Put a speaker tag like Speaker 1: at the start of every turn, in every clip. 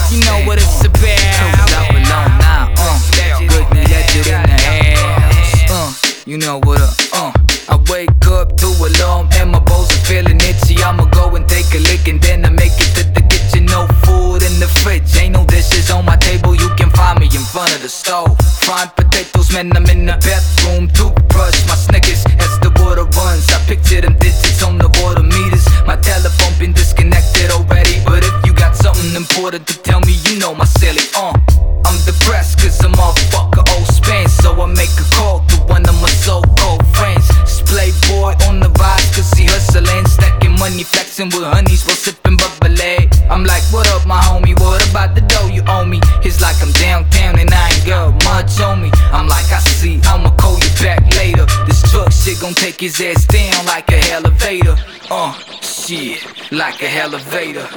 Speaker 1: You know what it's about.
Speaker 2: Out alone now, good legend in the house. You know what I wake up to alarm and my balls are feeling itchy. I'ma go and take a lick and then I make it to the kitchen. No food in the fridge, ain't no dishes on my table. You can find me in front of the stove frying potatoes, man, I'm in the bathroom. Toothbrush my Snickers as the water runs. I picture them digits on the water meters. My telephone been disconnected already, but if you got something important to tell me, you know my silly. I'm depressed cause I'm all fucking old Spain, so I make a call to one of my so-called friends. Playboy on the rise cause he hustling, stacking money, flexing with honeys while sipping bubbly. I'm like, what up my homie, what about the dough you owe me? He's like, I'm downtown and I ain't got much on me. I'm like, I see, I'ma call you back later. This drug shit gon' take his ass down like a elevator. Shit, like a elevator.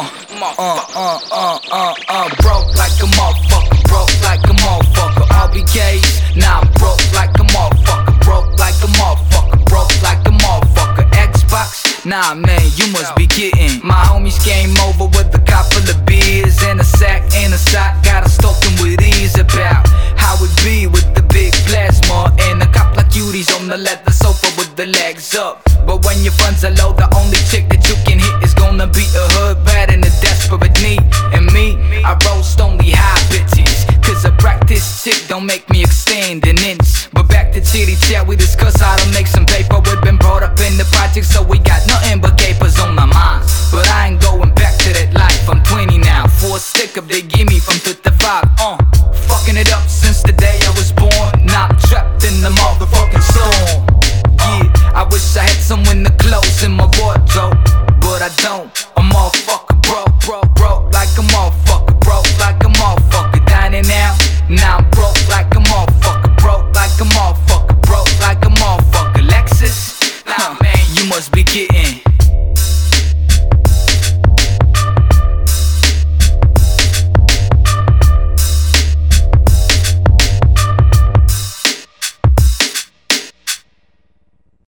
Speaker 2: Broke like a motherfucker, broke like a motherfucker. RBKs, nah, I'm broke like a motherfucker, broke like a motherfucker, broke like a motherfucker. Xbox, nah man, you must be kidding. My homies came over with a couple of beers and a sack and a sock. Got us talking with ease about how it be with the big plasma and a couple of cuties on the leather sofa with the legs up. But when your funds are low, the only chick that you can hit is gonna be a hood rat in a desperate need. And me, I roast only high bitches, cause a practice chick don't make me extend an inch. But back to chitty chat, we discuss how to make some paper. We've been brought up in the project, so we got nothing but capers on my mind. But I ain't going back to that life, I'm 20 now. For a stick up they give me from 55. Fucking it up since the day I was born. Now I'm trapped in the motherfucking storm. Yeah, I wish I had some winter clothes in my wardrobe, but I don't. I'm all fucking broke like a motherfucker.